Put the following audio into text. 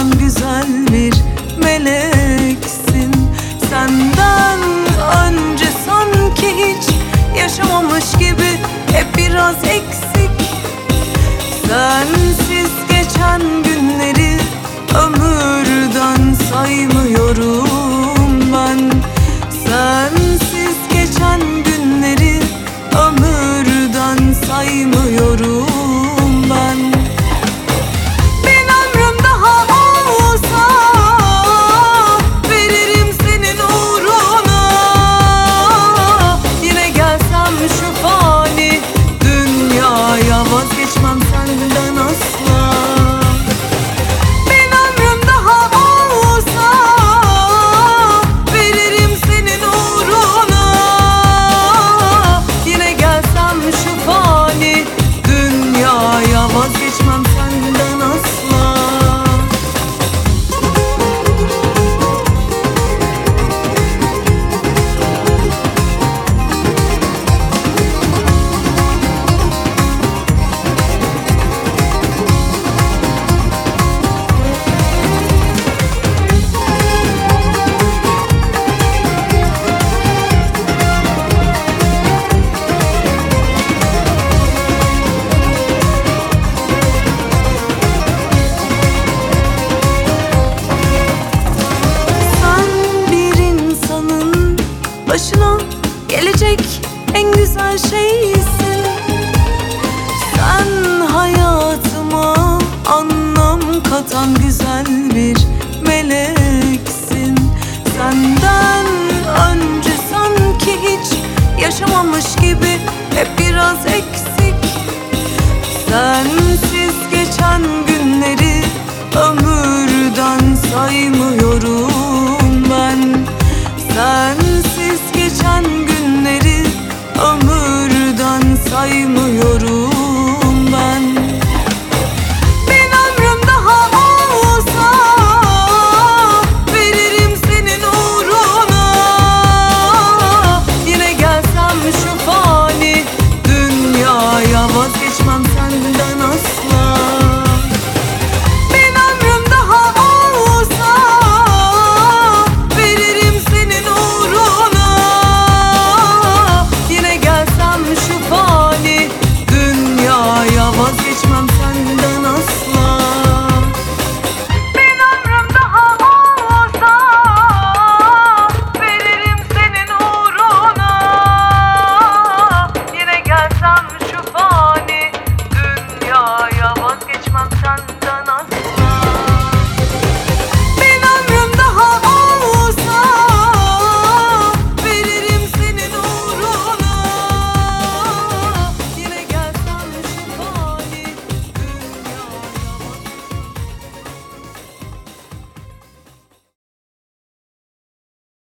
katan güzel bir meleksin. Senden önce sanki hiç yaşamamış gibi, hep biraz eksik. Sensiz geçen günleri ömürden saymıyorum ben. Sensiz geçen günleri ömürden saymıyorum ben. Bir ömrüm daha olsa veririm senin uğruna. Yine gelsem şu fani dünyaya, vazgeçmem senden asla. Bir ömrüm daha olsa veririm senin uğruna. Yine gelsem şu fani dünyaya, vazgeçmem senden asla. Başına gelecek en güzel şeysin. Sen hayatıma anlam katan güzel bir meleksin. Senden önce sanki hiç yaşamamış gibi, hep biraz eksik. Sen